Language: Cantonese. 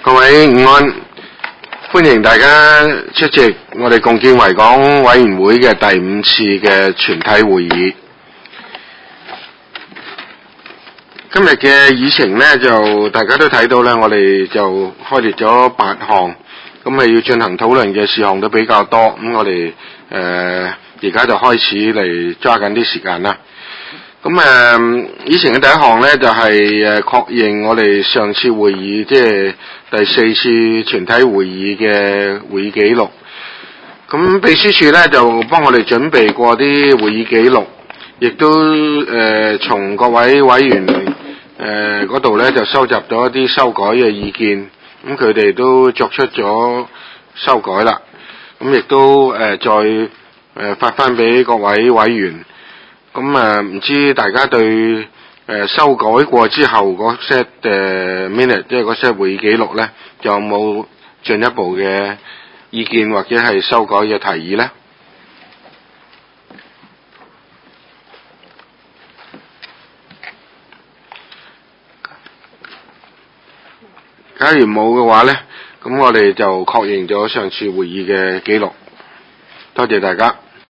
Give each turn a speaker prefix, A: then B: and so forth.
A: 各位午安，歡迎大家出席我哋共建維港委員會嘅第5次嘅全體會議。今日嘅議程呢，就大家都睇到啦，我哋就開列咗8項，咁要進行討論嘅事項都比較多，咁我哋而家就開始嚟抓緊啲時間啦。咁議程嘅第一項呢，就係確認我哋上次會議，即係第4次全體會議嘅會議記錄。咁秘書處呢，就幫我哋準備過啲會議記錄，亦都從各位委員嗰度呢，就收集咗一啲修改嘅意見，咁佢哋都作出咗修改啦。咁亦都再發翻俾各位委員。咁唔知大家對修改過之後嗰 set minute， 即係嗰 set 會議記錄呢，有冇進一步嘅意見或者係修改嘅提議呢？假如冇嘅話呢，咁我哋就確認咗上次會議嘅記錄。多謝大家。